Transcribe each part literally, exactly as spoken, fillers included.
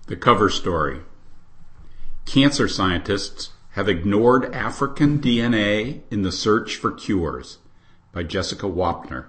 The cover story. Cancer scientists have ignored African D N A in the search for cures, by Jessica Wapner.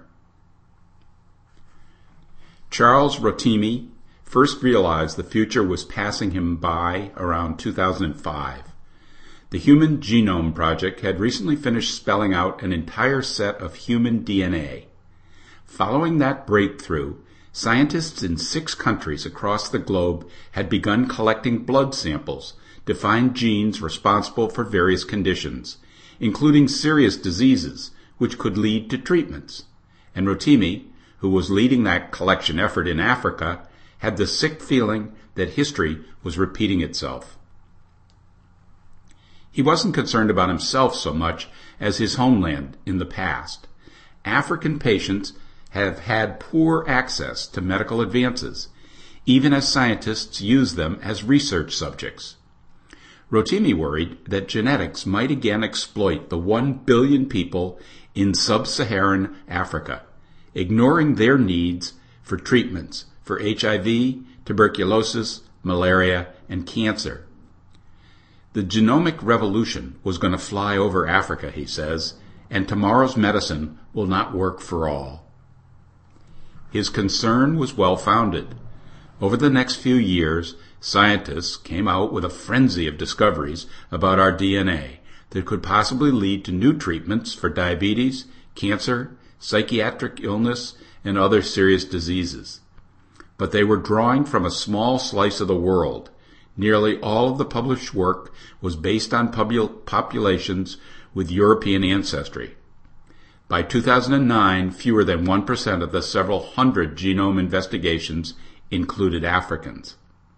Charles Rotimi first realized the future was passing him by around two thousand five. The Human Genome Project had recently finished spelling out an entire set of human D N A. Following that breakthrough, scientists in six countries across the globe had begun collecting blood samples to find genes responsible for various conditions, including serious diseases which could lead to treatments. And Rotimi, who was leading that collection effort in Africa, had the sick feeling that history was repeating itself. He wasn't concerned about himself so much as his homeland in the past. African patients have had poor access to medical advances, even as scientists use them as research subjects. Rotimi worried that genetics might again exploit the one billion people in sub-Saharan Africa, ignoring their needs for treatments for H I V, tuberculosis, malaria, and cancer. The genomic revolution was going to fly over Africa, he says, and tomorrow's medicine will not work for all. His concern was well-founded. Over the next few years, scientists came out with a frenzy of discoveries about our D N A that could possibly lead to new treatments for diabetes, cancer, psychiatric illness, and other serious diseases. But they were drawing from a small slice of the world. Nearly all of the published work was based on pub- populations with European ancestry. By two thousand nine, fewer than one percent of the several hundred genome investigations included Africans.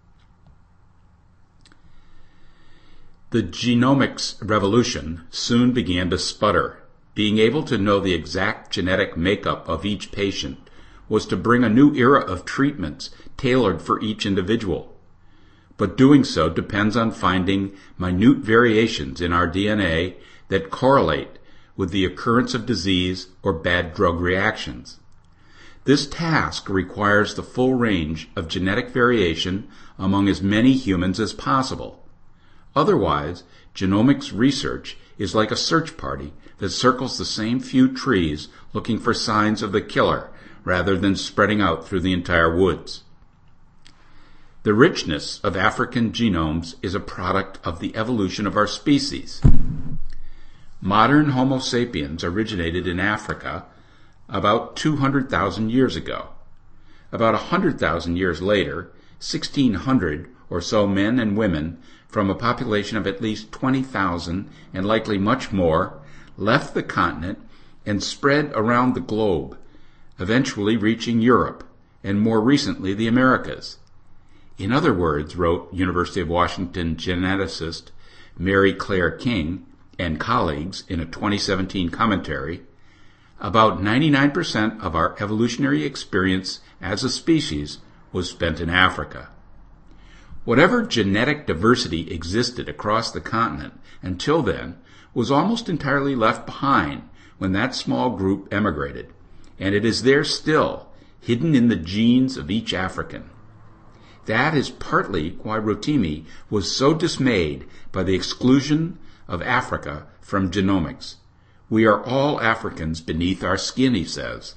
The genomics revolution soon began to sputter. Being able to know the exact genetic makeup of each patient was to bring a new era of treatments tailored for each individual. But doing so depends on finding minute variations in our D N A that correlate with the occurrence of disease or bad drug reactions. This task requires the full range of genetic variation among as many humans as possible. Otherwise, genomics research is like a search party that circles the same few trees looking for signs of the killer rather than spreading out through the entire woods. The richness of African genomes is a product of the evolution of our species. Modern Homo sapiens originated in Africa about two hundred thousand years ago. About one hundred thousand years later, sixteen hundred or so men and women from a population of at least twenty thousand, and likely much more, left the continent and spread around the globe, eventually reaching Europe, and more recently the Americas. In other words, wrote University of Washington geneticist Mary Claire King and colleagues in a twenty seventeen commentary, about ninety-nine percent of our evolutionary experience as a species was spent in Africa. Whatever genetic diversity existed across the continent until then was almost entirely left behind when that small group emigrated, and it is there still, hidden in the genes of each African. That is partly why Rotimi was so dismayed by the exclusion of Africa from genomics. We are all Africans beneath our skin, he says.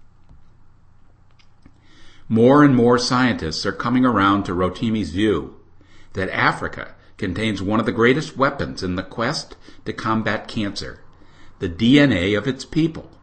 More and more scientists are coming around to Rotimi's view that Africa contains one of the greatest weapons in the quest to combat cancer, the D N A of its people.